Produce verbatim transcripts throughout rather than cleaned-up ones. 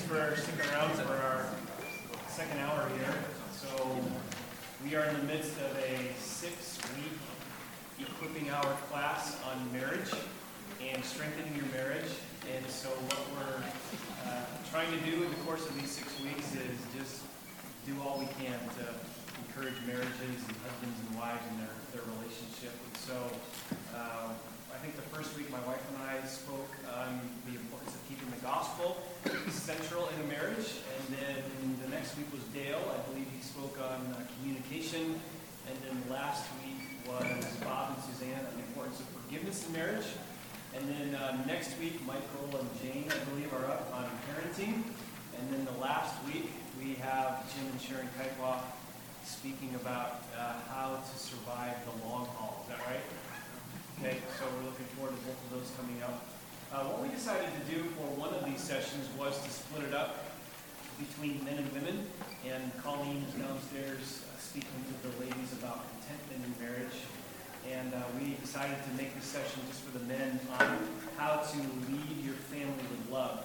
for sticking around for our second hour here. So we are in the midst of a six-week equipping hour class on marriage and strengthening your marriage. And so what we're uh, trying to do in the course of these six weeks is just do all we can to encourage marriages and husbands and wives in their, their relationship. And so uh, I think the first week my wife and I spoke on the importance of keeping the gospel central in a marriage. And then the next week was Dale. I believe he spoke on uh, communication. And then last week was Bob and Suzanne on the importance of forgiveness in marriage. And then uh, next week, Michael and Jane, I believe, are up on parenting. And then the last week, we have Jim and Sharon Kuiploff speaking about uh, how to survive the long haul. Is that right? Okay, so we're looking forward to both of those coming up. Uh, what we decided to do for one of these sessions was to split it up between men and women. And Colleen is downstairs uh, speaking to the ladies about contentment in marriage. And uh, we decided to make this session just for the men on how to lead your family with love.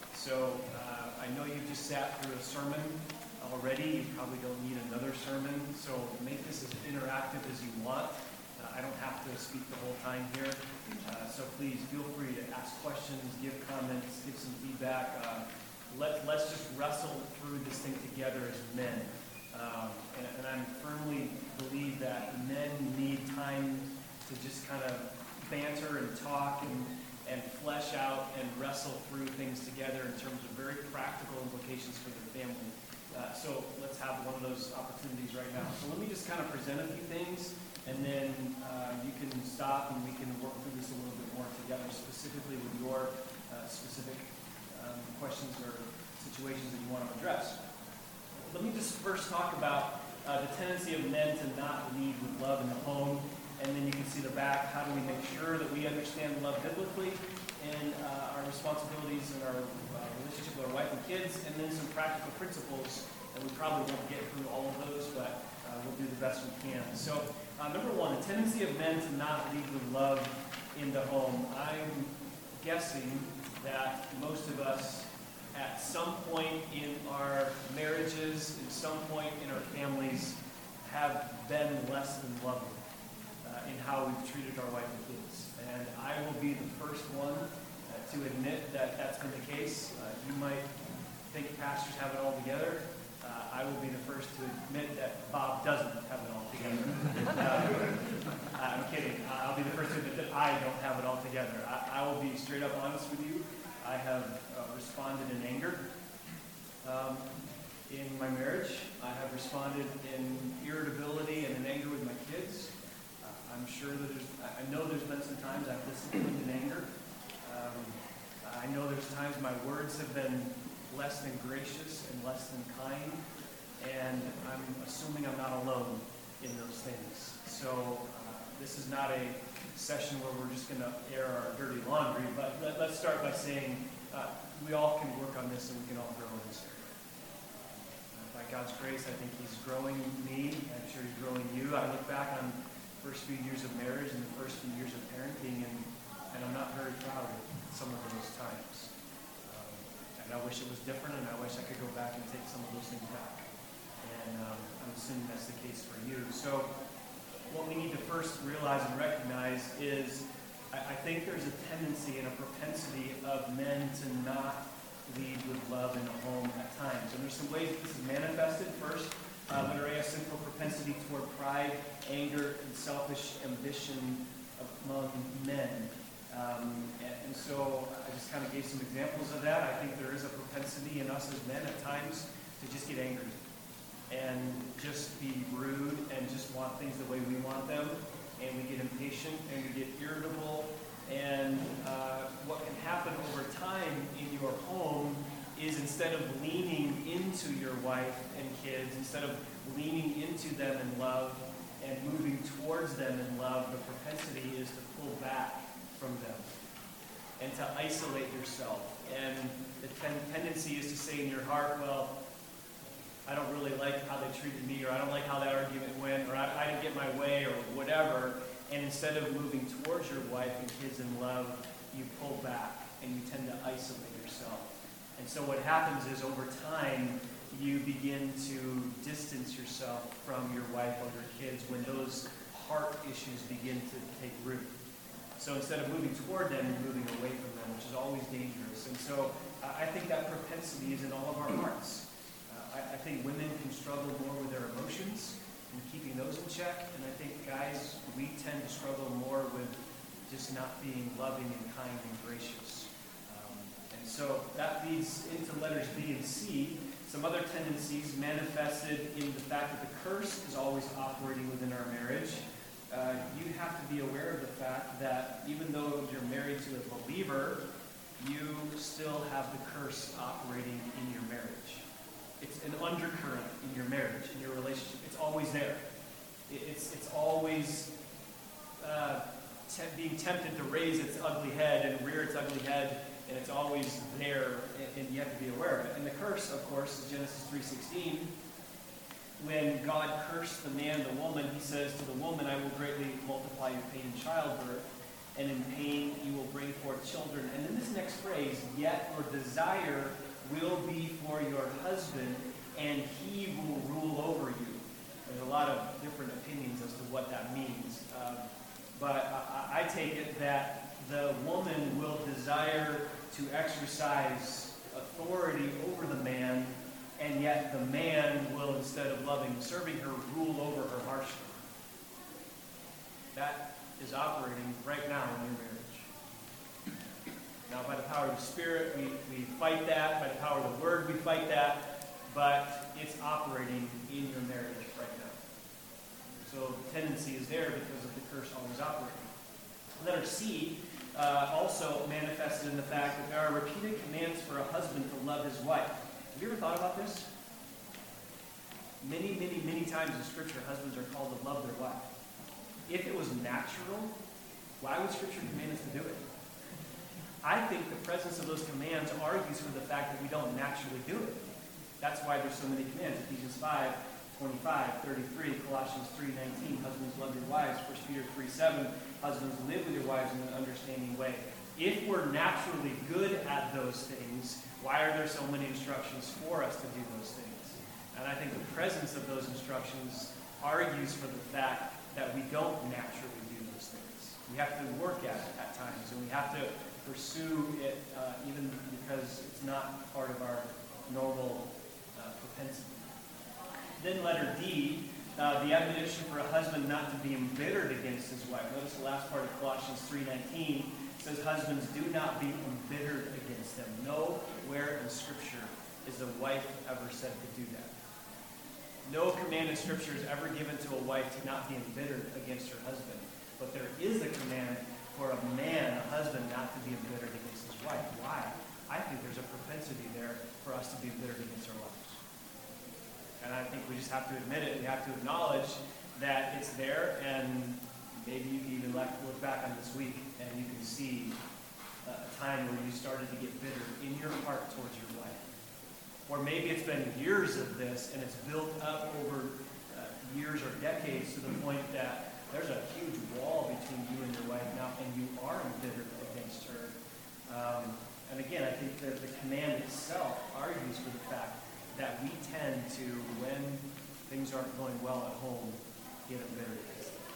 So uh, I know you've just sat through a sermon already. You probably don't need another sermon. So make this as interactive as you want. Uh, I don't have to speak the whole time here. Uh, so please feel free to ask questions, give comments, give some feedback. Uh, let, let's just wrestle through this thing together as men. Um, and, and I firmly believe that men need time to just kind of banter and talk and, and flesh out and wrestle through things together in terms of very practical implications for their family. Uh, so let's have one of those opportunities right now. So let me just kind of present a few things, and then uh, you can stop and we can work through this a little bit more together, specifically with your uh, specific um, questions or situations that you want to address. Let me just first talk about uh, the tendency of men to not lead with love in the home, and then you can see the back. How do we make sure that we understand love biblically and uh, our responsibilities in our uh, relationship with our wife and kids, and then some practical principles, and we probably won't get through all of those, but uh, we'll do the best we can. So uh, number one, the tendency of men to not lead with love in the home. I'm guessing that most of us at some point in our marriages, at some point in our families, have been less than loving uh, in how we've treated our wife and kids. And I will be the first one uh, to admit that that's been the case. Uh, you might think pastors have it all together. Uh, I will be the first to admit that Bob doesn't have it all together. uh, I'm kidding. I'll be the first to admit that I don't have it all together. I, I will be straight up honest with you. I have uh, responded in anger um, in my marriage. I have responded in irritability and in anger with my kids. Uh, I'm sure that there's, I know there's been some times I've disciplined in anger. Um, I know there's times my words have been less than gracious and less than kind. And I'm assuming I'm not alone in those things. So uh, this is not a session where we're just going to air our dirty laundry, but let, let's start by saying uh, we all can work on this and we can all grow in this area. Uh, by God's grace, I think He's growing me. I'm sure He's growing you. I look back on the first few years of marriage and the first few years of parenting, and, and I'm not very proud of some of those times. Um, and I wish it was different, and I wish I could go back and take some of those things back. And um, I'm assuming that's the case for you. So what we need to first realize and recognize is I, I think there's a tendency and a propensity of men to not lead with love in the home at times. And there's some ways that this is manifested. First, uh, there is a sinful propensity toward pride, anger, and selfish ambition among men. Um, and, and so I just kind of gave some examples of that. I think there is a propensity in us as men at times to just get angry and just be rude and just want things the way we want them. And we get impatient and we get irritable. And uh, what can happen over time in your home is instead of leaning into your wife and kids, instead of leaning into them in love and moving towards them in love, the propensity is to pull back from them and to isolate yourself. And the ten- tendency is to say in your heart, well, I don't really like how they treated me, or I don't like how that argument went, or I, I didn't get my way, or whatever. And instead of moving towards your wife and kids in love, you pull back and you tend to isolate yourself. And so what happens is over time, you begin to distance yourself from your wife or your kids when those heart issues begin to take root. So instead of moving toward them, you're moving away from them, which is always dangerous. And so uh, I think that propensity is in all of our hearts. Uh, I, I think women can struggle more with their emotions and keeping those in check. And I think guys, we tend to struggle more with just not being loving and kind and gracious. Um, and so that leads into letters B and C. Some other tendencies manifested in the fact that the curse is always operating within our marriage. Uh, you have to be aware of the fact that even though you're married to a believer, you still have the curse operating in your marriage. It's an undercurrent in your marriage, in your relationship. It's always there. It's, it's always uh, te- being tempted to raise its ugly head and rear its ugly head, and it's always there, and, and you have to be aware of it. And the curse, of course, is Genesis three sixteen. When God cursed the man, the woman, he says to the woman, I will greatly multiply your pain in childbirth, and in pain you will bring forth children. And then this next phrase, yet your desire will be for your husband, and he will rule over you. There's a lot of different opinions as to what that means. Um, but I, I take it that the woman will desire to exercise authority over the man, and yet the man will, instead of loving and serving her, rule over her harshly. That is operating right now in your marriage. Now, by the power of the Spirit, we, we fight that. By the power of the Word, we fight that. But it's operating in your marriage right now. So the tendency is there because of the curse always operating. Letter C uh, also manifested in the fact that there are repeated commands for a husband to love his wife. Have you ever thought about this? Many, many, many times in Scripture, husbands are called to love their wife. If it was natural, why would Scripture command us to do it? I think the presence of those commands argues for the fact that we don't naturally do it. That's why there's so many commands. Ephesians five, twenty-five, thirty-three, Colossians three, nineteen, husbands love your wives. First Peter three, seven, husbands live with your wives in an understanding way. If we're naturally good at those things, why are there so many instructions for us to do those things? And I think the presence of those instructions argues for the fact that we don't naturally do those things. We have to work at it at times, and we have to pursue it uh, even because it's not part of our normal uh, propensity. Then letter D, uh, the admonition for a husband not to be embittered against his wife. Notice the last part of Colossians three nineteen. Says, husbands, do not be embittered against them. Nowhere in Scripture is a wife ever said to do that. No command in Scripture is ever given to a wife to not be embittered against her husband. But there is a command for a man, a husband, not to be embittered against his wife. Why? I think there's a propensity there for us to be embittered against our wives. And I think we just have to admit it. We have to acknowledge that it's there, and maybe you can even look back on this week and you can see a time where you started to get bitter in your heart towards your wife. Or maybe it's been years of this and it's built up over uh, years or decades to the point that there's a huge wall between you and your wife now, and you are embittered against her. Um, and again, I think that the command itself argues for the fact that we tend to, when things aren't going well at home, get embittered against them.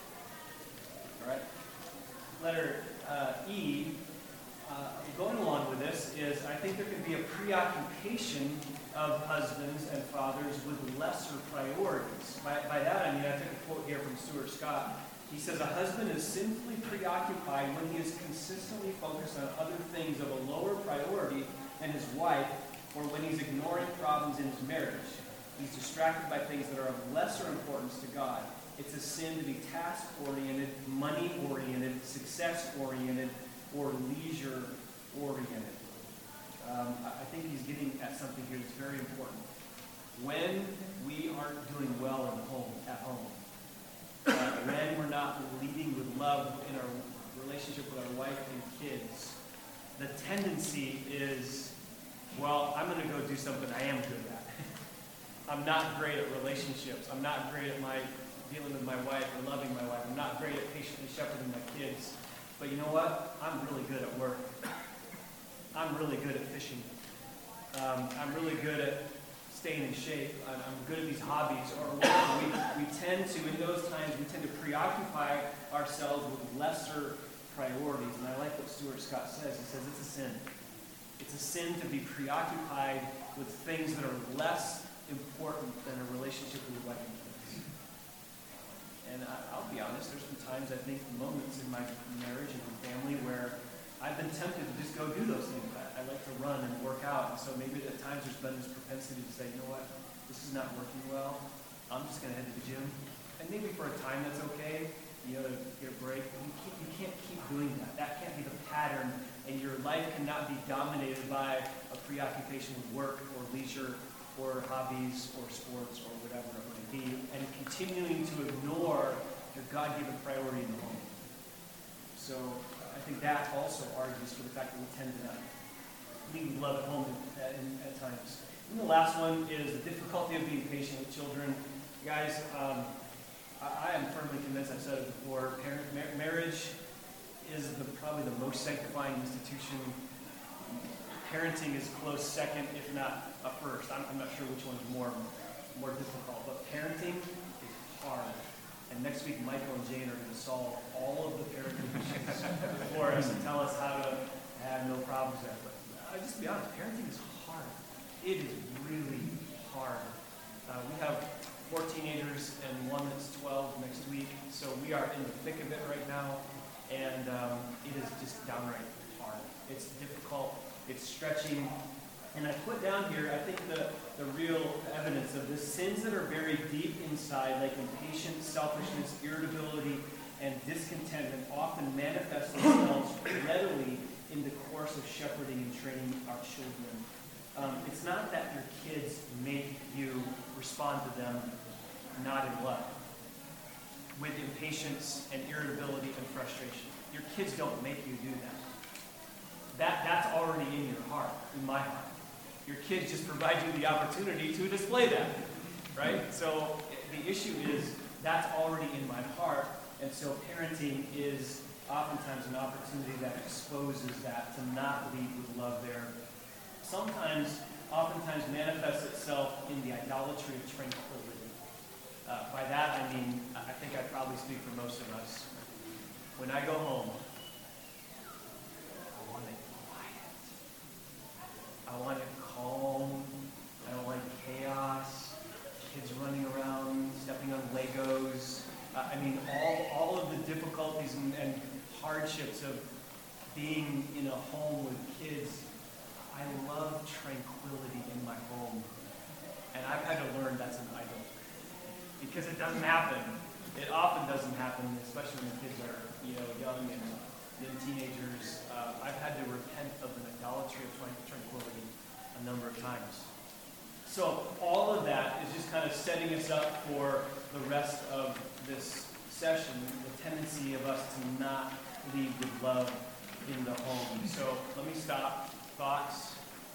All right? Letter uh, E, uh, going along with this, is I think there can be a preoccupation of husbands and fathers with lesser priorities. By, by that I mean, I took a quote here from Stuart Scott. He says, a husband is sinfully preoccupied when he is consistently focused on other things of a lower priority than his wife, or when he's ignoring problems in his marriage. He's distracted by things that are of lesser importance to God. It's a sin to be task-oriented, money-oriented, success-oriented, or leisure-oriented. Um, I think he's getting at something here that's very important. When we aren't doing well in home, at home, uh, when we're not leading with love in our relationship with our wife and kids, the tendency is, well, I'm going to go do something I am good at. I'm not great at relationships. I'm not great at my dealing with my wife or loving my wife. I'm not great at patiently shepherding my kids. But you know what? I'm really good at work. I'm really good at fishing. um, I'm really good at staying in shape. I'm, I'm good at these hobbies. Or we, we tend to, in those times, we tend to preoccupy ourselves with lesser priorities. And I like what Stuart Scott says. He says it's a sin. It's a sin to be preoccupied with things that are less important than a relationship with your wife and kids. And I, I'll be honest, there's been times, I think, moments in my marriage and family where I've been tempted to just go do those things. I, I like to run and work out, and so maybe at times there's been this propensity to say, you know what, this is not working well. I'm just going to head to the gym. And maybe for a time that's okay, you know, to get a break. But you can't, you can't keep doing that. That can't be the pattern, and your life cannot be dominated by a preoccupation with work or leisure or hobbies or sports or whatever it might be, and continuing to ignore your God-given priority in the home. So I think that also argues for the fact that we tend to not leave love at home at, at times. And the last one is the difficulty of being patient with children. Guys, um, I, I am firmly convinced, I've said it before, parent, mar- marriage is the, probably the most sanctifying institution. Parenting is close second, if not a first. I'm, I'm not sure which one's more, more difficult, but parenting is hard. And next week, Michael and Jane are going to solve all of the parenting issues for us and tell us how to have no problems there. But uh, just to be honest, parenting is hard. It is really hard. Uh, we have four teenagers and one that's twelve next week, so we are in the thick of it right now, and um, it is just downright hard. It's difficult. It's stretching. And I put down here, I think the, the real evidence of this, sins that are buried deep inside, like impatience, selfishness, irritability, and discontentment, often manifest themselves readily in the course of shepherding and training our children. Um, it's not that your kids make you respond to them not in love, with impatience and irritability and frustration. Your kids don't make you do that. That that's already in your heart, in my heart. Your kids just provide you the opportunity to display that, right? So the issue is that's already in my heart, and so parenting is oftentimes an opportunity that exposes that, to not lead with love there. Sometimes, oftentimes manifests itself in the idolatry of tranquility. Uh, by that I mean, I think I probably speak for most of us. When I go home, I want it quiet. I want it calm. I don't like chaos. Kids running around, stepping on Legos. Uh, I mean, all, all of the difficulties and, and hardships of being in a home with kids. I love tranquility in my home. And I've had to learn that's an idol. Because it doesn't happen. It often doesn't happen, especially when the kids are, you know, young and then teenagers. Uh, I've had to repent of an idolatry of tranquility a number of times. So all of that is just kind of setting us up for the rest of this session, the tendency of us to not lead with love in the home. So let me stop. Thoughts?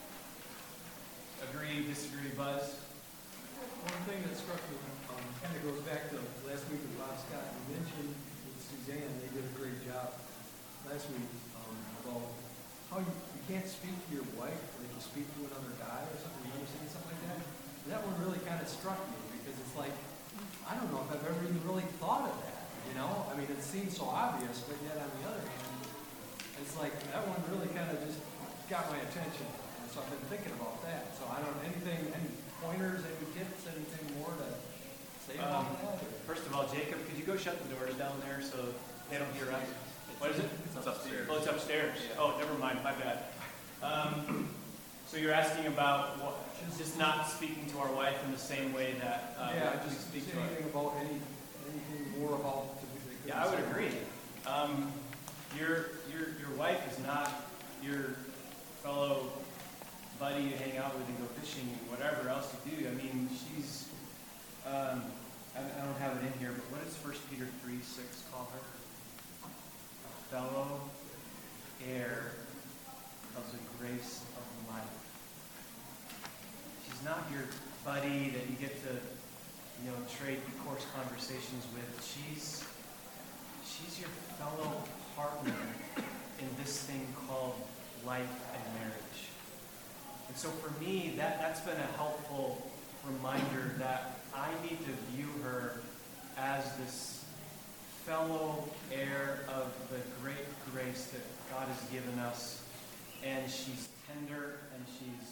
Agree, disagree, Buzz? One thing that struck me um, kind of goes back to last week with Bob Scott. You mentioned with Suzanne, they did a great job last week um, about how you, you can't speak to your wife like you speak to another guy or something. You ever seen something like that? And that one really kind of struck me because it's like, I don't know if I've ever even really thought of that. You know, I mean, it seems so obvious, but yet on the other hand, it's like that one really kind of just got my attention. And so I've been thinking about that. So I don't know, anything, any pointers, any tips, anything more to say about Um, that? Or? First of all, Jacob, could you go shut the doors down there so they don't hear us? What is it? It's upstairs. Oh, it's upstairs. Oh, never mind. My bad. Um, so you're asking about what, just not speaking to our wife in the same way that uh, yeah, we just speak say to our. anything about any, anything more about. The, the Yeah, I would agree. Um, your your your wife is not your fellow buddy you hang out with and go fishing and whatever else you do. I mean, she's. Um, I, I don't have it in here, but what does First Peter three six call her? A fellow heir of the grace of life. She's not your buddy that you get to, you know, trade course conversations with. She's she's your fellow partner in this thing called life and marriage. And so for me, that, that's been a helpful reminder that I need to view her as this fellow heir of the great grace that God has given us. And she's tender, and she's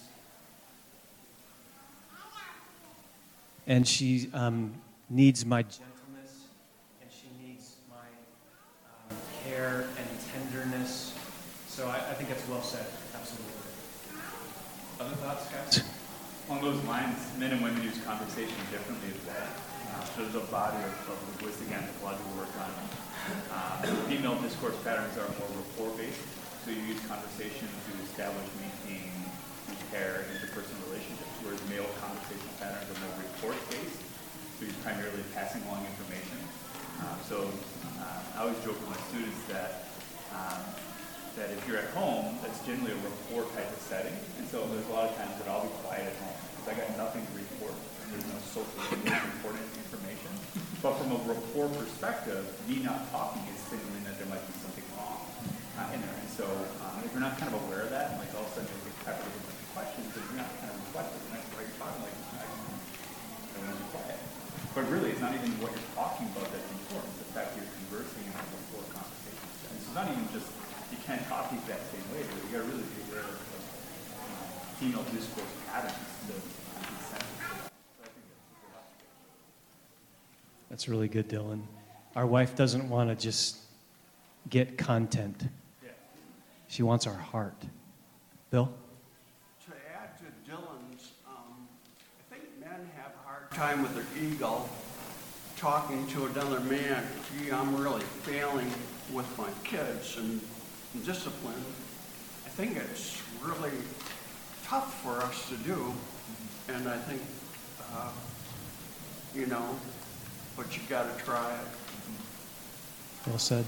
and she um, needs my gentleness, and she needs my um, care and tenderness. So I, I think that's well said, absolutely. Other thoughts, guys? Along those lines, men and women use conversation differently as well. Uh, so there's a body of, of linguistic anthropological work on it. Uh, female discourse patterns are more rapport-based, so you use conversation to establish, maintain, repair interpersonal relationships, whereas male conversational patterns are more report-based, so you're primarily passing along information. Um, so uh, I always joke with my students that um, that if you're at home, that's generally a rapport type of setting, and so there's a lot of times that I'll be quiet at home because I got nothing to report. There's no social important information. But from a rapport perspective, me not talking is signaling that there might be something wrong uh, in there. And so um, if you're not kind of aware of that, and like all of a sudden you get peppered with a bunch of questions, and you're not kind of reflective, and that's why you're talking like, I don't want to be quiet. But really, it's not even what you're talking about that's important. It's the fact that you're conversing in a rapport conversation. And it's not even just, you can't talk the exact same way, but you got to really be aware of uh, female discourse patterns to be sensitive. So I think that's a good observation. That's really good, Dylan. Our wife doesn't want to just get content. Yeah. She wants our heart. Bill? To add to Dylan's, um, I think men have a hard time with their ego talking to another man. Gee, I'm really failing with my kids and discipline. I think it's really tough for us to do, and I think, uh, you know, but you got to try it. Well said.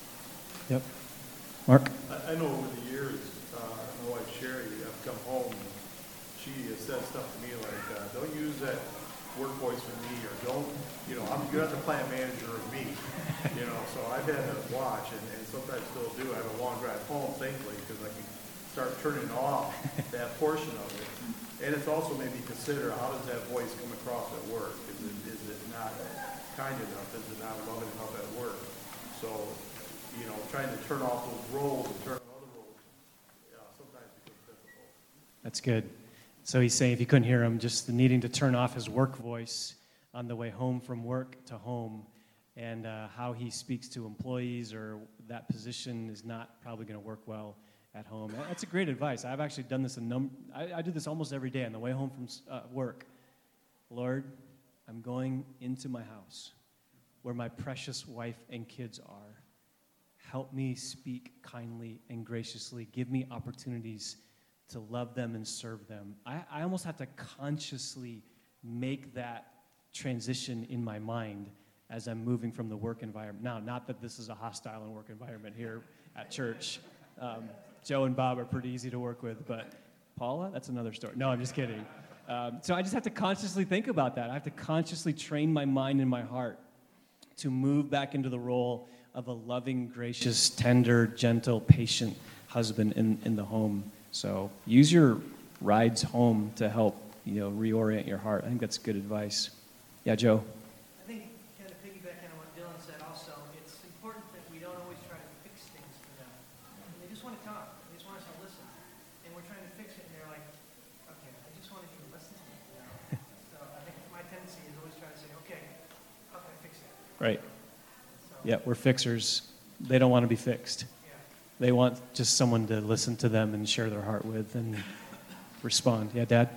Yep. Mark? I, I know over the years, uh, my wife Sherry, I've come home, and she has said stuff to me like, uh, don't use that work voice with me, or don't, you know, I'm, you're not the plant manager of me, you know, so I've had to watch, and, and sometimes still do. I have a long drive home, thankfully, because I can start turning off that portion of it. And it's also made me consider, how does that voice come across at work? Is it, is it not kind enough? Is it not loving enough at work? So, you know, trying to turn off those roles and turn on other roles, yeah, sometimes becomes difficult. That's good. So he's saying, if you couldn't hear him, just the needing to turn off his work voice on the way home from work to home, and uh, how he speaks to employees or that position is not probably going to work well at home. That's a great advice. I've actually done this a num. I, I do this almost every day on the way home from uh, work. Lord, I'm going into my house where my precious wife and kids are. Help me speak kindly and graciously. Give me opportunities to love them and serve them. I, I almost have to consciously make that transition in my mind as I'm moving from the work environment. Now, not that this is a hostile work environment here at church. Um, Joe and Bob are pretty easy to work with, but Paula, that's another story. No, I'm just kidding. Um, so I just have to consciously think about that. I have to consciously train my mind and my heart to move back into the role of a loving, gracious, tender, gentle, patient husband in, in the home. So use your rides home to help, you know, reorient your heart. I think that's good advice. Yeah, Joe? I think, kind of piggybacking on what Dylan said also, it's important that we don't always try to fix things for them. And they just want to talk. They just want us to listen. And we're trying to fix it, and they're like, okay, I just wanted you to listen to me. You know? So I think my tendency is always try to say, okay, how can I fix that? Right. So, Yeah, we're fixers. They don't want to be fixed. yeah. They want just someone to listen to them and share their heart with and respond. Yeah, Dad?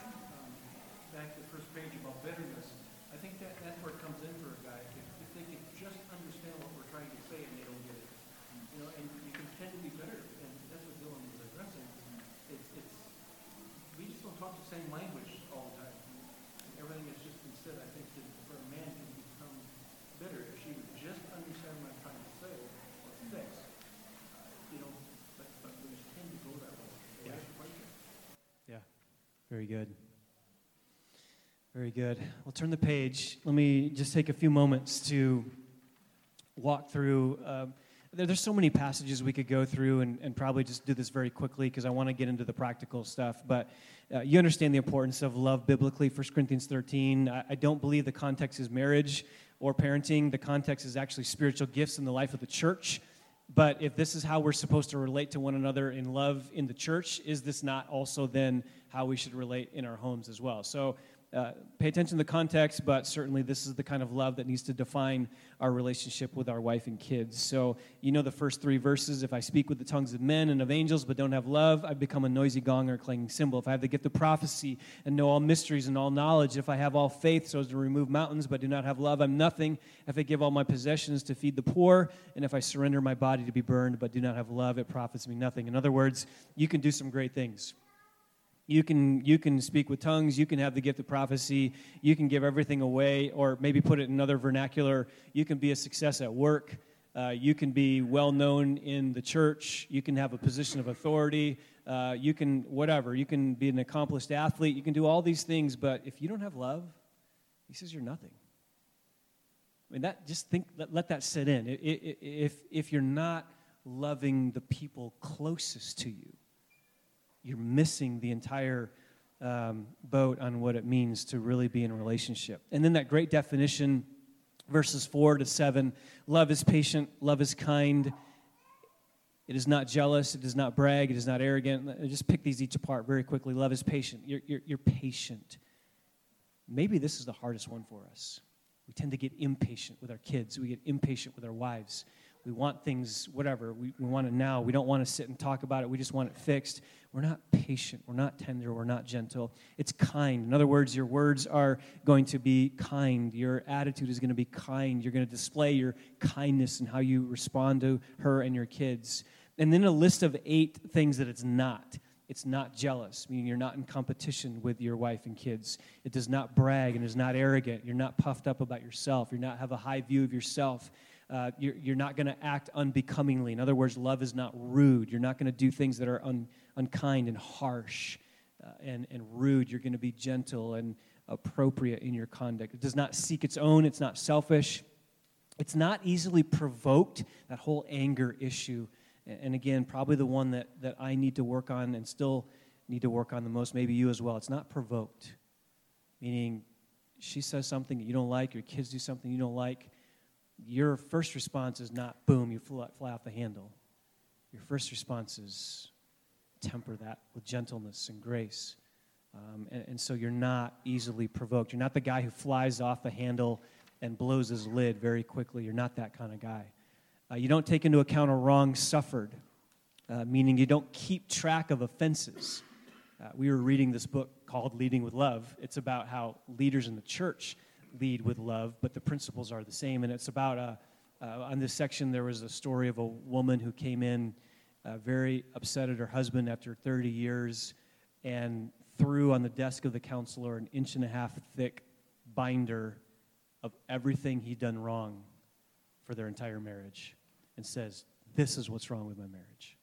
Um, Back to the first page about bitterness, I think that, that's where it comes in for a guy. If, if they can just understand what we're trying to say and they don't get it. You know, and you can tend to be bitter, and that's what Dylan was addressing. It's, it's, we just don't talk the same language all the time. Everything is just instead, I think, that for a man to become bitter, if she would just understand what I'm trying to say or fix, uh, you know, but, but we just tend to go that way. So Yeah. that's the question. Yeah. Very good. Very good. We'll turn the page. Let me just take a few moments to walk through uh, there, there's so many passages we could go through and, and probably just do this very quickly because I want to get into the practical stuff. But uh, you understand the importance of love biblically, First Corinthians thirteen. I, I don't believe the context is marriage or parenting. The context is actually spiritual gifts in the life of the church. But if this is how we're supposed to relate to one another in love in the church, is this not also then how we should relate in our homes as well? So uh, pay attention to the context, but certainly this is the kind of love that needs to define our relationship with our wife and kids. So you know the first three verses. If I speak with the tongues of men and of angels but don't have love, I become a noisy gong or a clanging cymbal. If I have the gift of prophecy and know all mysteries and all knowledge, if I have all faith so as to remove mountains but do not have love, I'm nothing. If I give all my possessions to feed the poor, and if I surrender my body to be burned but do not have love, it profits me nothing. In other words, you can do some great things. You can you can speak with tongues, you can have the gift of prophecy, you can give everything away, or maybe put it in another vernacular, you can be a success at work, uh, you can be well-known in the church, you can have a position of authority, uh, you can, whatever, you can be an accomplished athlete, you can do all these things, but if you don't have love, he says you're nothing. I mean, that, just think, let, let that sit in. If, if you're not loving the people closest to you, you're missing the entire um, boat on what it means to really be in a relationship. And then that great definition, verses four to seven, love is patient, love is kind, it is not jealous, it does not brag, it is not arrogant. Just pick these each apart very quickly. Love is patient. You're, you're, you're patient. Maybe this is the hardest one for us. We tend to get impatient with our kids. We get impatient with our wives. We want things, whatever. We, we want it now. We don't want to sit and talk about it. We just want it fixed. We're not patient. We're not tender. We're not gentle. It's kind. In other words, your words are going to be kind. Your attitude is going to be kind. You're going to display your kindness and how you respond to her and your kids. And then a list of eight things that it's not. It's not jealous, meaning you're not in competition with your wife and kids. It does not brag and is not arrogant. You're not puffed up about yourself. You're not have a high view of yourself. Uh, you're, you're not going to act unbecomingly. In other words, love is not rude. You're not going to do things that are un, unkind and harsh uh, and, and rude. You're going to be gentle and appropriate in your conduct. It does not seek its own. It's not selfish. It's not easily provoked, that whole anger issue. And, and again, probably the one that, that I need to work on and still need to work on the most, maybe you as well. It's not provoked, meaning she says something that you don't like, your kids do something you don't like. Your first response is not, boom, you fly, fly off the handle. Your first response is temper that with gentleness and grace. Um, and, and so you're not easily provoked. You're not the guy who flies off the handle and blows his lid very quickly. You're not that kind of guy. Uh, you don't take into account a wrong suffered, uh, meaning you don't keep track of offenses. Uh, we were reading this book called Leading with Love. It's about how leaders in the church lead with love, but the principles are the same. And it's about, uh, uh, on this section, there was a story of a woman who came in uh, very upset at her husband after thirty years and threw on the desk of the counselor an inch and a half thick binder of everything he'd done wrong for their entire marriage and says, this is what's wrong with my marriage.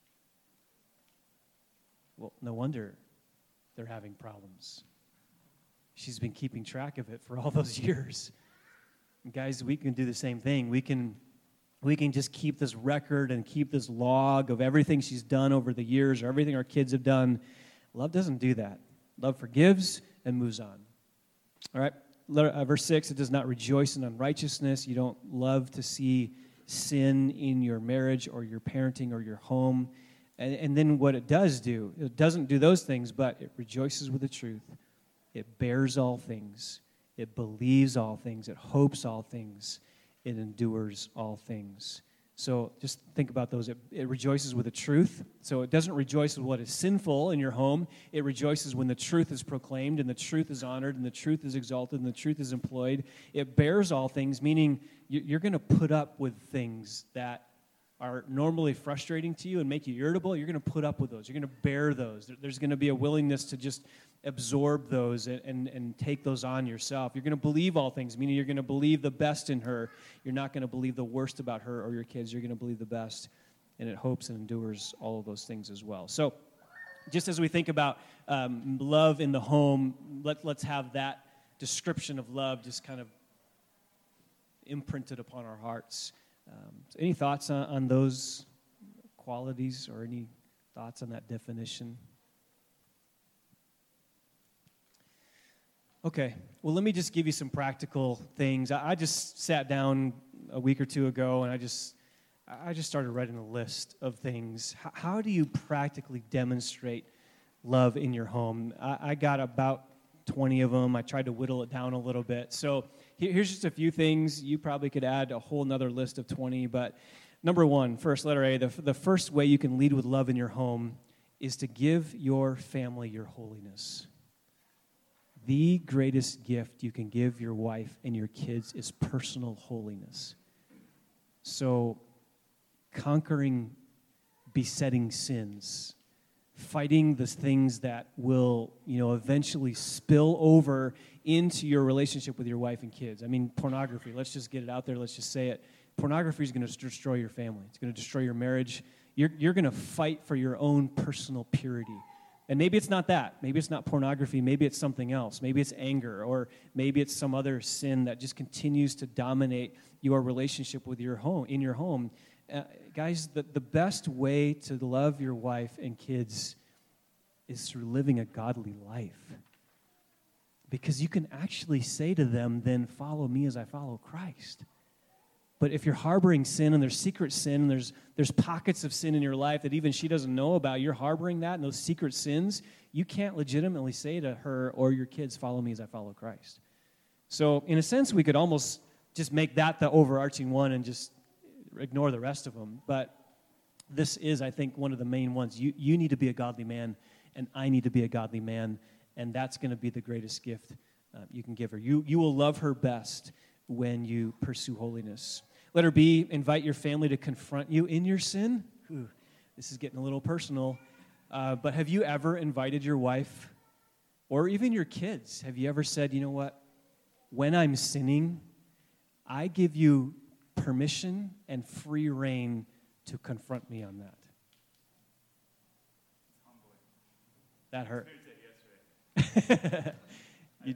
Well, no wonder they're having problems. She's been keeping track of it for all those years. And guys, we can do the same thing. We can, we can just keep this record and keep this log of everything she's done over the years or everything our kids have done. Love doesn't do that. Love forgives and moves on. All right, verse six, it does not rejoice in unrighteousness. You don't love to see sin in your marriage or your parenting or your home. And, and then what it does do, it doesn't do those things, but it rejoices with the truth. It bears all things. It believes all things. It hopes all things. It endures all things. So just think about those. It, it rejoices with the truth. So it doesn't rejoice with what is sinful in your home. It rejoices when the truth is proclaimed and the truth is honored and the truth is exalted and the truth is employed. It bears all things, meaning you're going to put up with things that are normally frustrating to you and make you irritable. You're going to put up with those. You're going to bear those. There's going to be a willingness to just absorb those and, and, and take those on yourself. You're going to believe all things, meaning you're going to believe the best in her. You're not going to believe the worst about her or your kids. You're going to believe the best, and it hopes and endures all of those things as well. So just as we think about um, love in the home, let, let's have that description of love just kind of imprinted upon our hearts. Um, so any thoughts on, on those qualities or any thoughts on that definition? Okay, well, let me just give you some practical things. I, I just sat down a week or two ago, and I just I just started writing a list of things. H- how do you practically demonstrate love in your home? I, I got about twenty of them. I tried to whittle it down a little bit. So here, here's just a few things. You probably could add a whole nother list of twenty, but number one, first, letter A, the, the first way you can lead with love in your home is to give your family your holiness. The greatest gift you can give your wife and your kids is personal holiness. So, conquering besetting sins, fighting the things that will, you know, eventually spill over into your relationship with your wife and kids. I mean, pornography, let's just get it out there, let's just say it. Pornography is going to destroy your family. It's going to destroy your marriage. You're, you're going to fight for your own personal purity. And maybe it's not that. Maybe it's not pornography. Maybe it's something else. Maybe it's anger, or maybe it's some other sin that just continues to dominate your relationship with your home, in your home. Uh, guys, the, the best way to love your wife and kids is through living a godly life. Because you can actually say to them, then follow me as I follow Christ. But if you're harboring sin, and there's secret sin, and there's there's pockets of sin in your life that even she doesn't know about, you're harboring that and those secret sins, you can't legitimately say to her or your kids, follow me as I follow Christ. So in a sense, we could almost just make that the overarching one and just ignore the rest of them. But this is, I think, one of the main ones. You, you need to be a godly man, and I need to be a godly man, and that's going to be the greatest gift uh, you can give her. You, you will love her best when you pursue holiness. Letter B, invite your family to confront you in your sin. Ooh, this is getting a little personal. Uh, but have you ever invited your wife or even your kids? Have you ever said, you know what? When I'm sinning, I give you permission and free rein to confront me on that. That hurt. You,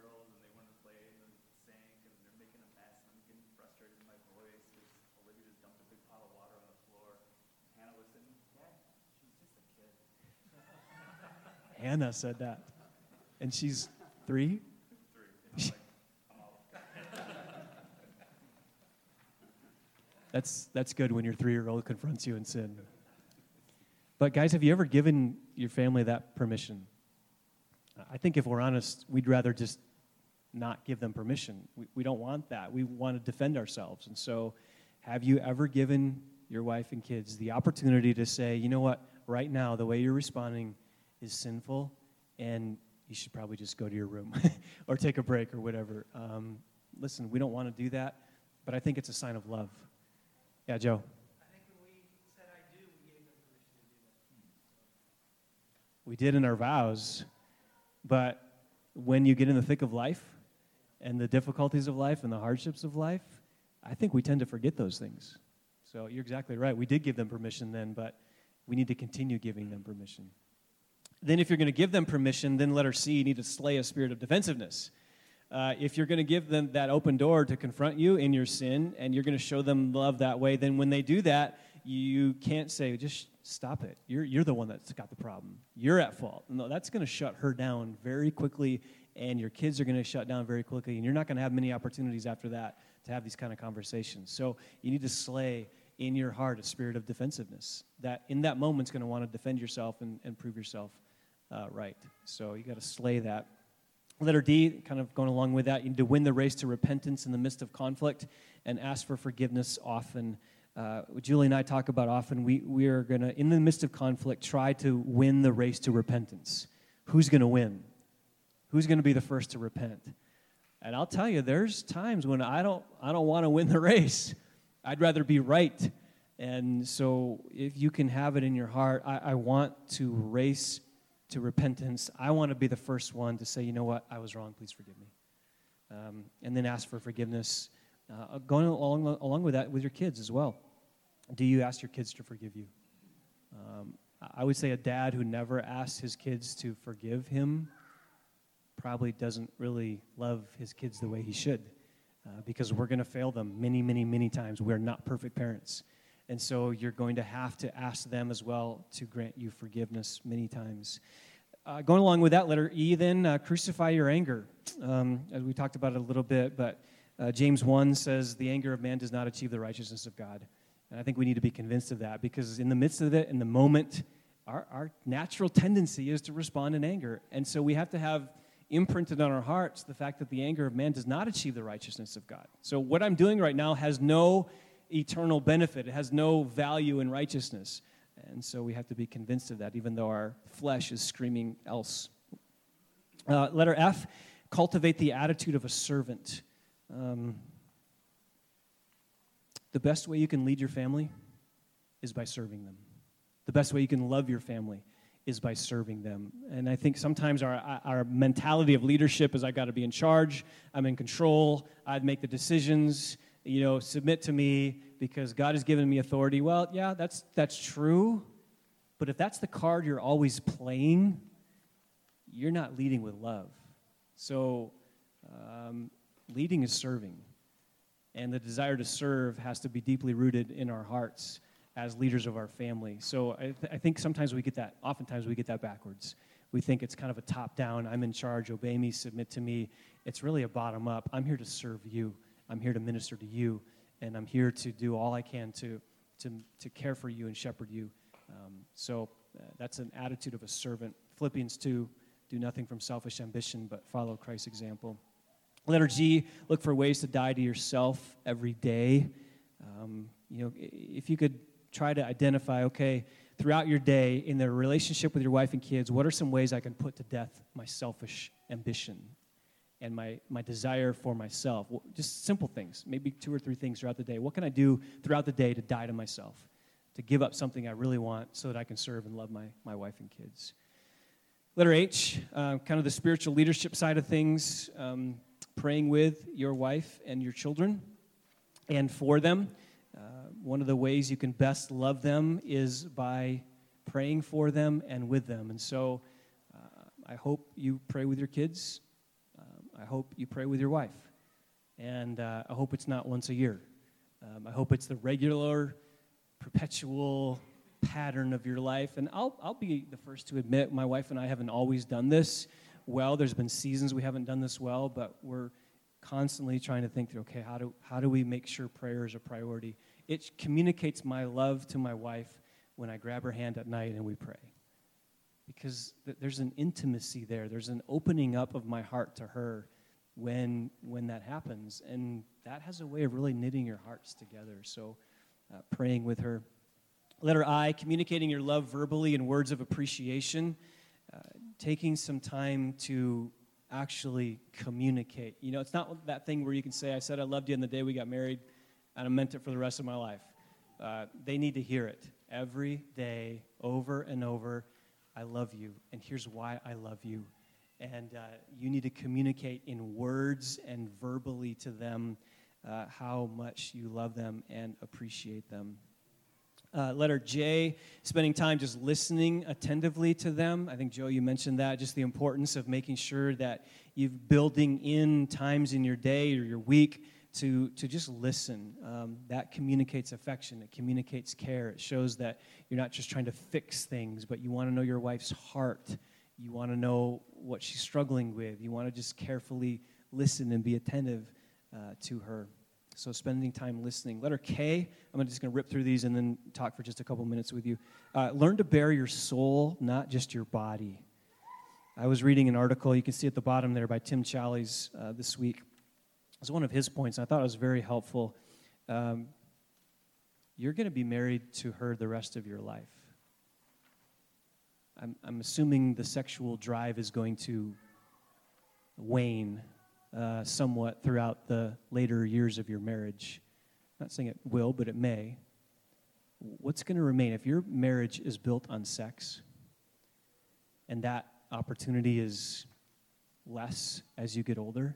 Hannah said that. And she's three? Three. that's that's good when your three-year-old confronts you in sin. But guys, have you ever given your family that permission? I think if we're honest, we'd rather just not give them permission. We, we don't want that. We want to defend ourselves. And so have you ever given your wife and kids the opportunity to say, you know what, right now, the way you're responding is sinful, and you should probably just go to your room or take a break or whatever. Um, listen, we don't want to do that, but I think it's a sign of love. Yeah, Joe? I think when we said I do, we gave them permission to do that. We did in our vows, but when you get in the thick of life and the difficulties of life and the hardships of life, I think we tend to forget those things. So you're exactly right. We did give them permission then, but we need to continue giving them permission. Then if you're going to give them permission, then letter C, you need to slay a spirit of defensiveness. Uh, if you're going to give them that open door to confront you in your sin, and you're going to show them love that way, then when they do that, you can't say, just stop it. You're, you're the one that's got the problem. You're at fault. No, that's going to shut her down very quickly, and your kids are going to shut down very quickly, and you're not going to have many opportunities after that to have these kind of conversations. So you need to slay in your heart a spirit of defensiveness that in that moment is going to want to defend yourself and, and prove yourself Uh, right. So you got to slay that. Letter D, kind of going along with that, you need to win the race to repentance in the midst of conflict and ask for forgiveness often. Uh, Julie and I talk about often, we, we are going to, in the midst of conflict, try to win the race to repentance. Who's going to win? Who's going to be the first to repent? And I'll tell you, there's times when I don't, I don't want to win the race. I'd rather be right. And so if you can have it in your heart, I, I want to race to repentance. I want to be the first one to say, you know what, I was wrong, please forgive me. Um, and then ask for forgiveness. Uh, going along, along with that with your kids as well. Do you ask your kids to forgive you? Um, I would say a dad who never asks his kids to forgive him probably doesn't really love his kids the way he should. uh, because we're going to fail them many, many, many times. We're not perfect parents. And so you're going to have to ask them as well to grant you forgiveness many times. Uh, going along with that, letter E then, uh, crucify your anger. Um, as we talked about it a little bit, but uh, James one says, the anger of man does not achieve the righteousness of God. And I think we need to be convinced of that, because in the midst of it, in the moment, our, our natural tendency is to respond in anger. And so we have to have imprinted on our hearts the fact that the anger of man does not achieve the righteousness of God. So what I'm doing right now has no eternal benefit. It has no value in righteousness. And so we have to be convinced of that, even though our flesh is screaming else. Uh, letter F, cultivate the attitude of a servant. Um, the best way you can lead your family is by serving them. The best way you can love your family is by serving them. And I think sometimes our our mentality of leadership is, I got to be in charge, I'm in control, I'd make the decisions, you know, submit to me because God has given me authority. Well, yeah, that's that's true. But if that's the card you're always playing, you're not leading with love. So um, leading is serving. And the desire to serve has to be deeply rooted in our hearts as leaders of our family. So I, th- I think sometimes we get that, oftentimes we get that backwards. We think it's kind of a top-down, I'm in charge, obey me, submit to me. It's really a bottom-up. I'm here to serve you. I'm here to minister to you. And I'm here to do all I can to to, to care for you and shepherd you. Um, so uh, that's an attitude of a servant. Philippians two, do nothing from selfish ambition, but follow Christ's example. Letter G, look for ways to die to yourself every day. Um, you know, if you could try to identify, okay, throughout your day, in the relationship with your wife and kids, what are some ways I can put to death my selfish ambition and my, my desire for myself? Well, just simple things, maybe two or three things throughout the day. What can I do throughout the day to die to myself, to give up something I really want so that I can serve and love my, my wife and kids? Letter H, uh, kind of the spiritual leadership side of things, um, praying with your wife and your children and for them. Uh, one of the ways you can best love them is by praying for them and with them. And so uh, I hope you pray with your kids. Um, I hope you pray with your wife. And uh, I hope it's not once a year. Um, I hope it's the regular, perpetual pattern of your life. And I'll I'll be the first to admit my wife and I haven't always done this well. There's been seasons we haven't done this well, but we're constantly trying to think through, okay, how do how do we make sure prayer is a priority? It communicates my love to my wife when I grab her hand at night and we pray. Because th- there's an intimacy there. There's an opening up of my heart to her when when that happens. And that has a way of really knitting your hearts together. So uh, praying with her. Letter I, communicating your love verbally in words of appreciation. Uh, taking some time to actually communicate. You know, it's not that thing where you can say, I said I loved you on the day we got married, and I meant it for the rest of my life. Uh, they need to hear it every day, over and over. I love you, and here's why I love you. And uh, you need to communicate in words and verbally to them uh, how much you love them and appreciate them. Uh, letter J, spending time just listening attentively to them. I think, Joe, you mentioned that, just the importance of making sure that you're building in times in your day or your week to, to just listen. Um, that communicates affection. It communicates care. It shows that you're not just trying to fix things, but you want to know your wife's heart. You want to know what she's struggling with. You want to just carefully listen and be attentive uh, to her. So spending time listening. Letter K, I'm just going to rip through these and then talk for just a couple minutes with you. Uh, learn to bear your soul, not just your body. I was reading an article, you can see at the bottom there, by Tim Challies uh, this week. It was one of his points, and I thought it was very helpful. Um, you're going to be married to her the rest of your life. I'm, I'm assuming the sexual drive is going to wane Uh, somewhat throughout the later years of your marriage. I'm not saying it will, but it may. What's going to remain? If your marriage is built on sex and that opportunity is less as you get older,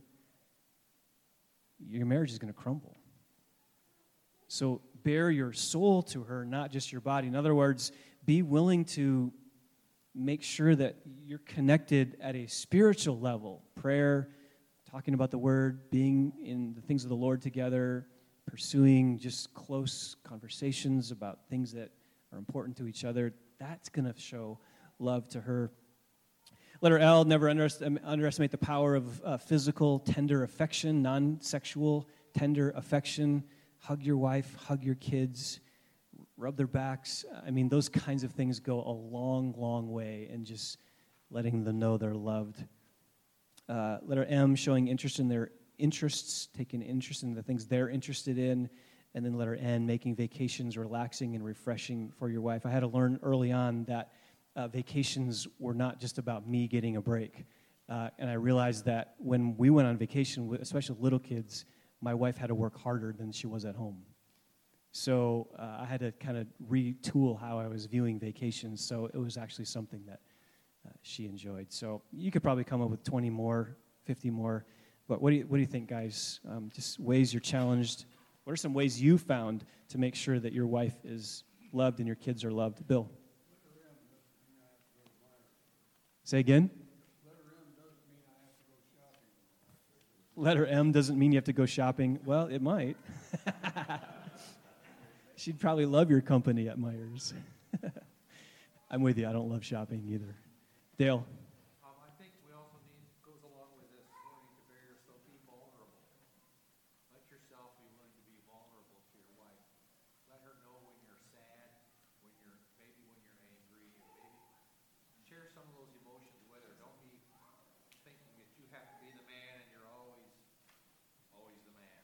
your marriage is going to crumble. So bear your soul to her, not just your body. In other words, be willing to make sure that you're connected at a spiritual level. Prayer, talking about the Word, being in the things of the Lord together, pursuing just close conversations about things that are important to each other, that's going to show love to her. Letter L, never underest- underestimate the power of uh, physical, tender affection, non-sexual, tender affection. Hug your wife, hug your kids, rub their backs. I mean, those kinds of things go a long, long way in just letting them know they're loved. Uh, letter M, showing interest in their interests, taking interest in the things they're interested in. And then letter N, making vacations relaxing and refreshing for your wife. I had to learn early on that uh, vacations were not just about me getting a break. Uh, and I realized that when we went on vacation, especially little kids, my wife had to work harder than she was at home. So uh, I had to kind of retool how I was viewing vacations. So it was actually something that uh, she enjoyed. So you could probably come up with twenty more, fifty more. But what do you, what do you think, guys? Um, just ways you're challenged. What are some ways you found to make sure that your wife is loved and your kids are loved? Bill? Say again? Letter M doesn't mean you have to go shopping. Well, it might. She'd probably love your company at Myers. I'm with you. I don't love shopping either. Dale? Um, I think we also need, goes along with this, learning to bear yourself, be vulnerable. Let yourself be willing to be vulnerable to your wife. Let her know when you're sad, when you're, maybe when you're angry, and maybe share some of those emotions with her. Don't be thinking that you have to be the man and you're always, always the man.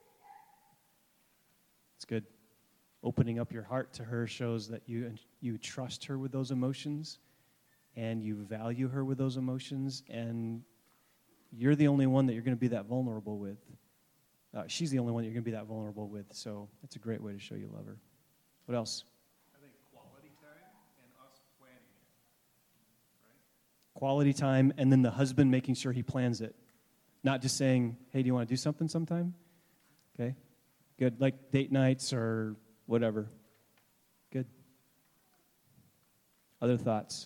It's good. Opening up your heart to her shows that you you trust her with those emotions and you value her with those emotions, and you're the only one that you're going to be that vulnerable with. Uh, she's the only one that you're going to be that vulnerable with, so that's a great way to show you love her. What else? I think quality time and us planning it, right? Quality time, and then the husband making sure he plans it. Not just saying, hey, do you want to do something sometime? Okay, good. Like date nights or whatever. Good. Other thoughts?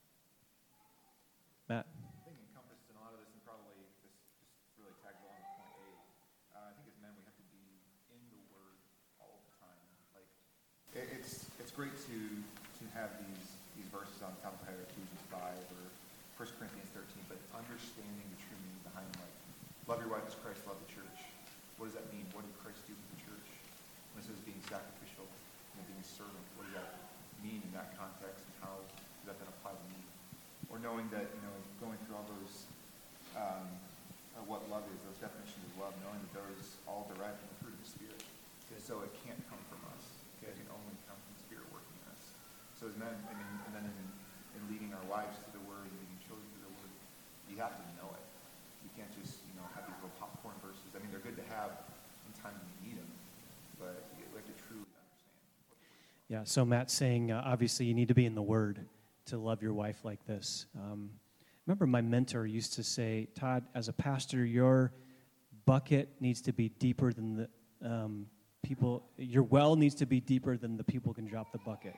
Matt? I think encompassed in a lot of this, and probably this just really tags along with point eight. Uh, I think as men we have to be in the Word all the time. Like it, it's it's great to to have these these verses on top of either Ephesians five or First Corinthians thirteen, but understanding the true meaning behind them, like love your wife as Christ loved the church. What does that mean? What did Christ do for the church? When it says being sacrificial, you know, being a servant, what does that mean in that context, and how does that then apply to me? Or knowing that, you know, going through all those, um, uh, what love is, those definitions of love, knowing that those all derived from the fruit of the Spirit. Okay, so it can't come from us. Okay, it can only come from the Spirit working in us. So as men, I mean, and then in, in leading our wives to the Word, and leading children to the Word, you have to know it. You can't just, you know, have these little popcorn verses. I mean, they're good to have in times when you need them, but you have to truly understand what the Word is. Yeah, so Matt's saying, uh, obviously, you need to be in the Word to love your wife like this. Um, remember my mentor used to say, Todd, as a pastor, your bucket needs to be deeper than the um, people, your well needs to be deeper than the people can drop the bucket.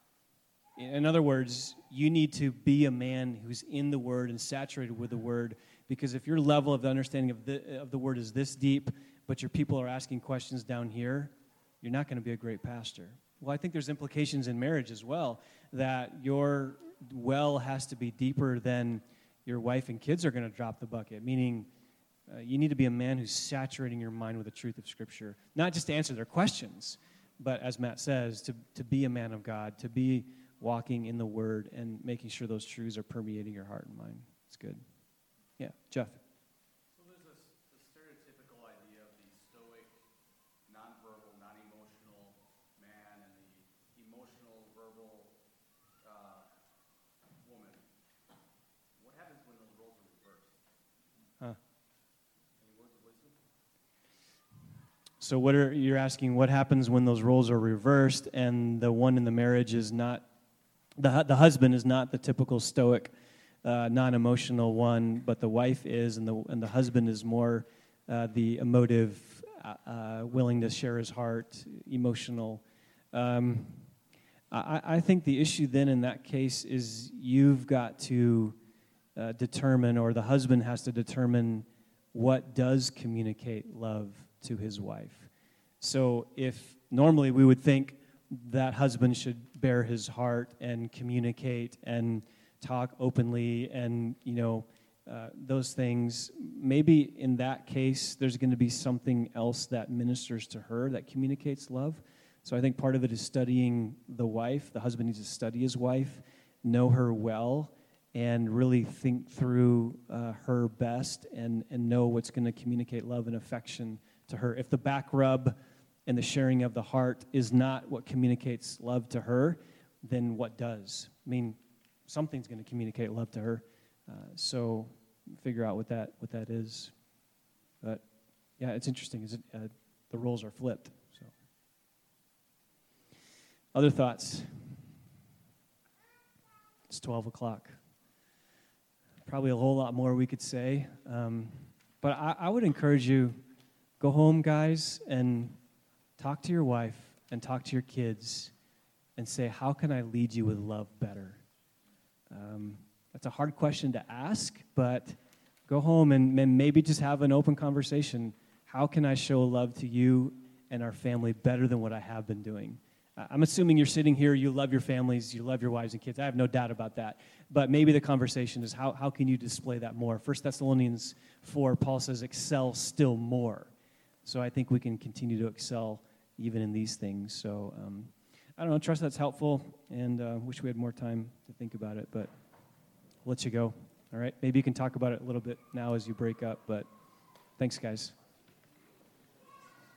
In other words, you need to be a man who's in the Word and saturated with the Word, because if your level of understanding of the, of the Word is this deep, but your people are asking questions down here, you're not going to be a great pastor. Well, I think there's implications in marriage as well, that your well has to be deeper than your wife and kids are going to drop the bucket, meaning uh, you need to be a man who's saturating your mind with the truth of Scripture, not just to answer their questions, but as Matt says, to, to be a man of God, to be walking in the Word and making sure those truths are permeating your heart and mind. It's good. Yeah, Jeff. So there's this, this stereotypical idea of the stoic, nonverbal, non-emotional man and the emotional, verbal uh, woman. What happens when those roles are reversed? Huh. Any words of wisdom? So what are you're asking? What happens when those roles are reversed and the one in the marriage is not the hu- the husband is not the typical stoic, uh, non-emotional one, but the wife is, and the and the husband is more uh, the emotive, uh, uh, willing to share his heart, emotional. Um, I, I think the issue then in that case is you've got to uh, determine, or the husband has to determine, what does communicate love to his wife. So if normally we would think that husband should bare his heart and communicate and talk openly and, you know, uh, those things, maybe in that case there's going to be something else that ministers to her that communicates love. So I think part of it is studying the wife. The husband needs to study his wife, know her well, and really think through uh, her best and, and know what's going to communicate love and affection to her. If the back rub and the sharing of the heart is not what communicates love to her, then what does? I mean, something's going to communicate love to her. Uh, so figure out what that what that is. But yeah, it's interesting. Is it, uh, the roles are flipped. So, other thoughts? It's twelve o'clock. Probably a whole lot more we could say. Um, but I, I would encourage you, go home, guys, and talk to your wife and talk to your kids and say, how can I lead you with love better? Um, that's a hard question to ask, but go home and, and maybe just have an open conversation. How can I show love to you and our family better than what I have been doing? I'm assuming you're sitting here, you love your families, you love your wives and kids. I have no doubt about that. But maybe the conversation is how, how can you display that more? First Thessalonians four, Paul says, excel still more. So I think we can continue to excel even in these things. So um, I don't know, trust that's helpful, and uh, wish we had more time to think about it, but I'll let you go. All right? Maybe you can talk about it a little bit now as you break up, but thanks, guys.